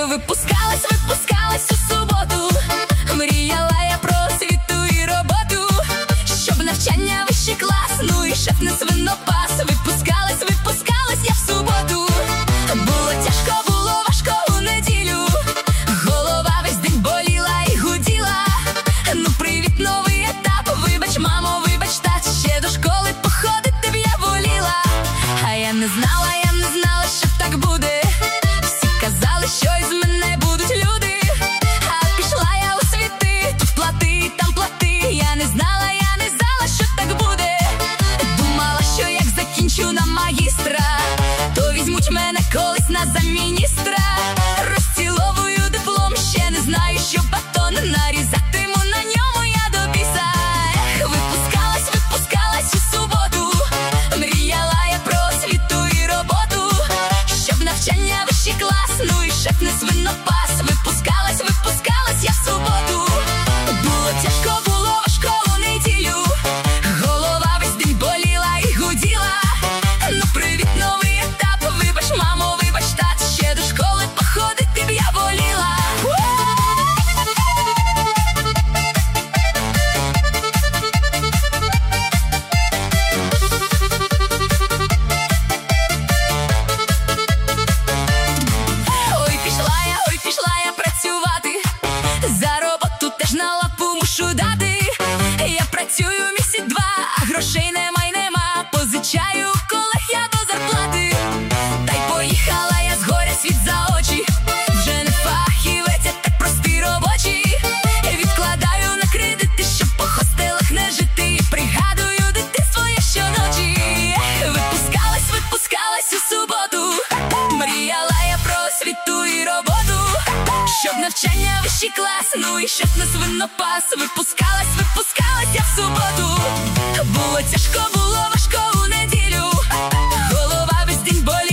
Випускалась у суботу, мріяла я про освіту і роботу, щоб навчання вищий клас, ну і шеф не свинопас. Випускалась я в суботу. Було тяжко, було важко у неділю, голова весь день боліла і гуділа. Ну привіт, новий етап, вибач, мамо, вибач, тат, ще до школи походити б я воліла. А я не знала, що так буде. Всі казали, що із мене будуть люди. А пішла я у світи, тут плати, там плати. Я не знала, що так буде. Думала, що як закінчу на магістра, то візьмуть мене колись на замміністра. Розціловую диплом, ще не знаю, що батон нарізатиму на ньому я до біса. Випускалась у суботу, мріяла я про освіту і роботу, щоб навчання вищий клас, ну і шеф не свинопас. Випускалась я в суботу. Було тяжко, було важко у неділю, голова весь день боліла і гуділа. Ну привіт, новий етап, вибач, мамо, вибач, тат, ще до школи походити б я воліла. Ой, пішла я працювати, за роботу теж на лапу мушу дати. Я працюю місяць-два, а грошей нема. Позичаю у колег я до зарплати. Та й поїхала я з горя, світ за очі. Вже не фахівець, а так простий робочий. Відкладаю на кредити, щоб по хостелах не жити. Пригадую дитинство я щоночі. Випускалась у суботу, мріяла я про освіту і роботу, щоб навчання вищий клас, ну і шеф не свинопас. Випускалась я в суботу. Було тяжко, було важко у неділю, голова весь день боліла